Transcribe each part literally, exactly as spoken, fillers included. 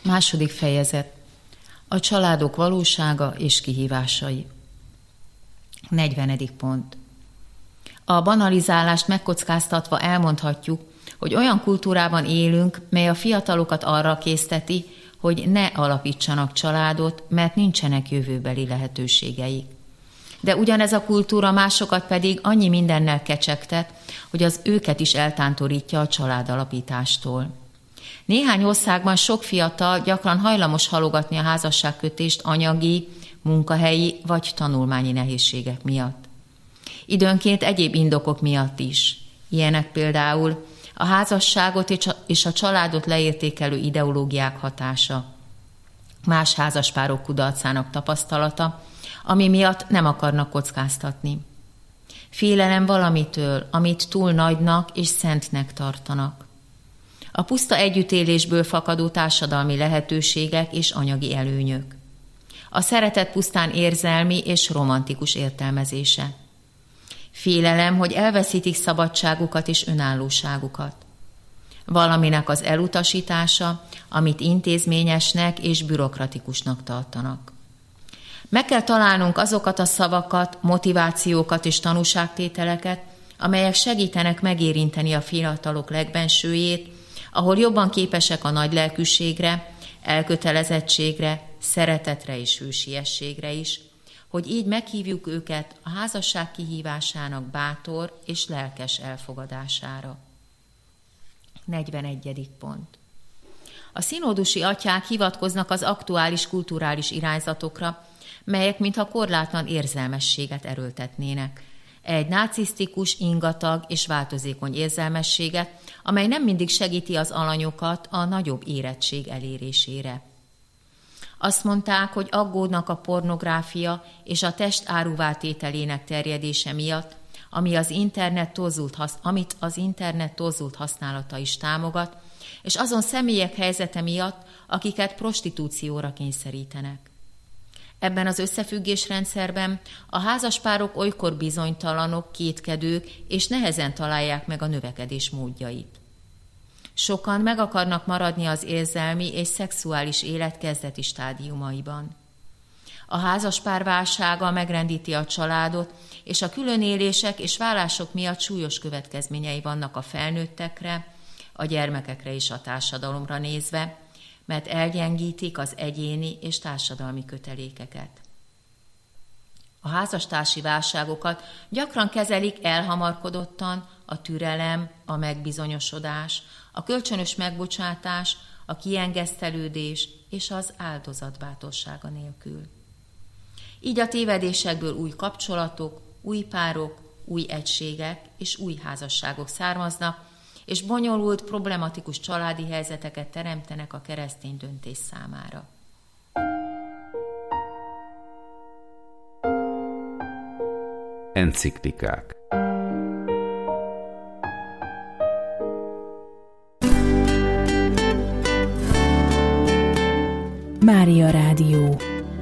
Második fejezet. A családok valósága és kihívásai. negyvenedik pont. A banalizálást megkockáztatva elmondhatjuk, hogy olyan kultúrában élünk, mely a fiatalokat arra készteti, hogy ne alapítsanak családot, mert nincsenek jövőbeli lehetőségeik. De ugyanez a kultúra másokat pedig annyi mindennel kecsegtet, hogy az őket is eltántorítja a családalapítástól. Néhány országban sok fiatal gyakran hajlamos halogatni a házasságkötést anyagi, munkahelyi vagy tanulmányi nehézségek miatt. Időnként egyéb indokok miatt is. Ilyenek például a házasságot és a családot leértékelő ideológiák hatása, más házaspárok kudarcának tapasztalata, ami miatt nem akarnak kockáztatni. Félelem valamitől, amit túl nagynak és szentnek tartanak. A puszta együttélésből fakadó társadalmi lehetőségek és anyagi előnyök. A szeretet pusztán érzelmi és romantikus értelmezése. Félelem, hogy elveszítik szabadságukat és önállóságukat. Valaminek az elutasítása, amit intézményesnek és bürokratikusnak tartanak. Meg kell találnunk azokat a szavakat, motivációkat és tanúságtételeket, amelyek segítenek megérinteni a fiatalok legbensőjét, ahol jobban képesek a nagy lelkűségre, elkötelezettségre, szeretetre és hősiességre is, hogy így meghívjuk őket a házasság kihívásának bátor és lelkes elfogadására. negyvenegyedik pont. A színódusi atyák hivatkoznak az aktuális kulturális irányzatokra, melyek mintha korlátlan érzelmességet erőltetnének. Egy narcisztikus, ingatag és változékony érzelmességet, amely nem mindig segíti az alanyokat a nagyobb érettség elérésére. Azt mondták, hogy aggódnak a pornográfia és a test áruvá tételének terjedése miatt, ami az internet torzult hasz, amit az internet torzult használata is támogat, és azon személyek helyzete miatt, akiket prostitúcióra kényszerítenek. Ebben az összefüggésrendszerben a házaspárok olykor bizonytalanok, kétkedők és nehezen találják meg a növekedés módjait. Sokan meg akarnak maradni az érzelmi és szexuális élet kezdeti stádiumaiban. A házaspár válsága megrendíti a családot, és a különélések és vállások miatt súlyos következményei vannak a felnőttekre, a gyermekekre és a társadalomra nézve, mert elgyengítik az egyéni és társadalmi kötelékeket. A házastársi válságokat gyakran kezelik elhamarkodottan a türelem, a megbizonyosodás, a kölcsönös megbocsátás, a kiengesztelődés és az áldozat bátorsága nélkül. Így a tévedésekből új kapcsolatok, új párok, új egységek és új házasságok származnak, és bonyolult, problematikus családi helyzeteket teremtenek a keresztény döntés számára. Enciklikák. Mária Rádió.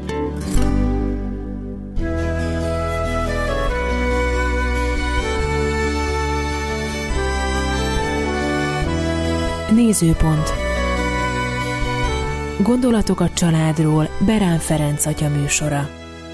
Nézőpont. Gondolatok a családról Berán Ferenc atya műsora.